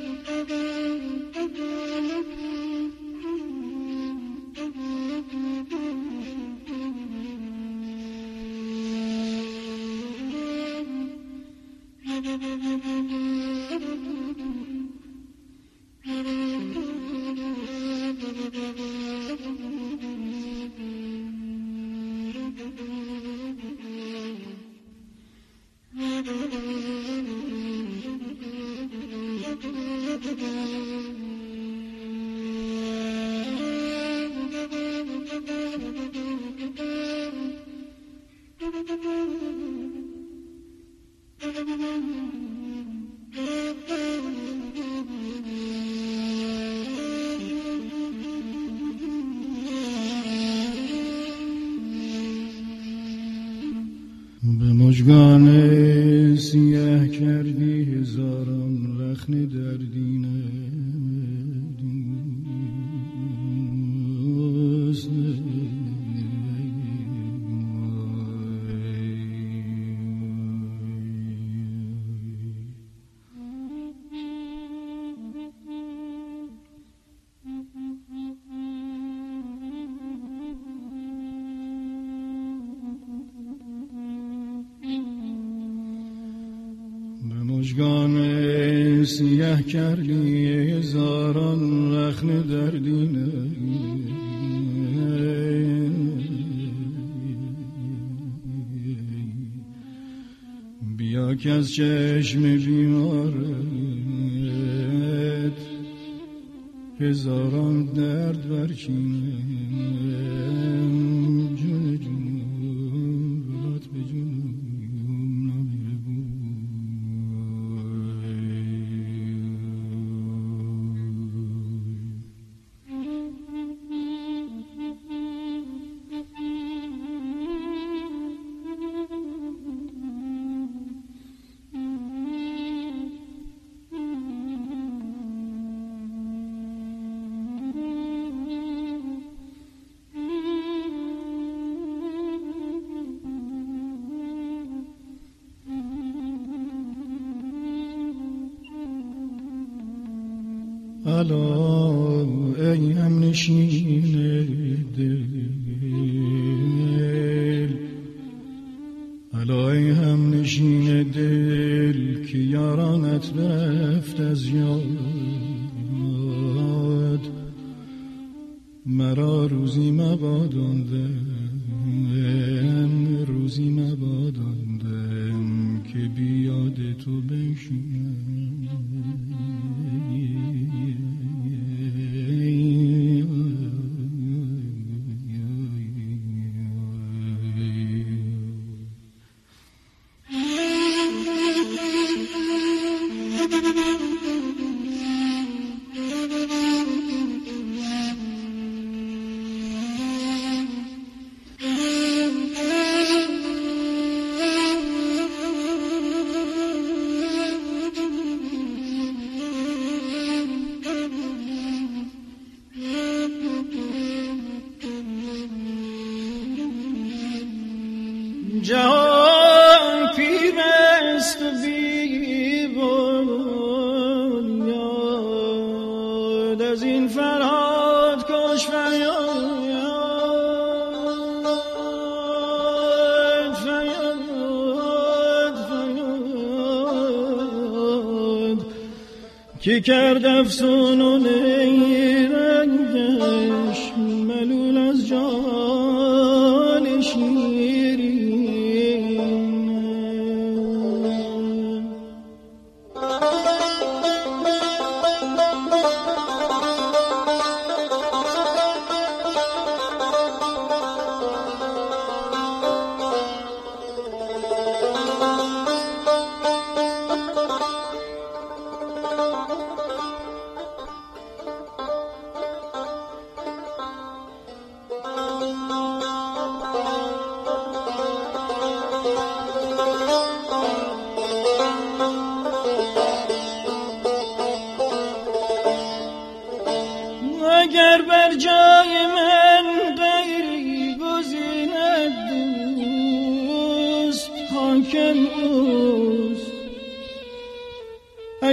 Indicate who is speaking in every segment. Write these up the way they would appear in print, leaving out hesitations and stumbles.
Speaker 1: به مژگان سیاه کردی هزاران رخنه در دینه مژگان سیاه کردی هزاران رخنه در دینه بیا که از چشم بیمارت هزاران درد برچینه جون جون برات به جون الا ای هم نشین دل الا ای هم نشین دل که یارانت رفت از یاد مرا روزی مباداندم روزی مباداندم که بیاد تو بنشینم جهان پیوست و بی بنیاد از این فرهاد کش فریاد که کرد افسون و نیرنگش ملول از جان شیرین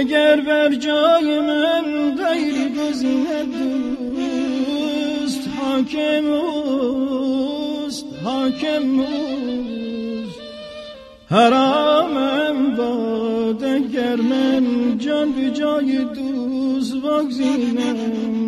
Speaker 1: دگر بر جای من غیر گزینه دوست حاکم اوست حاکم اوست حرامم باد اگر من جان به جای دوست بگزینم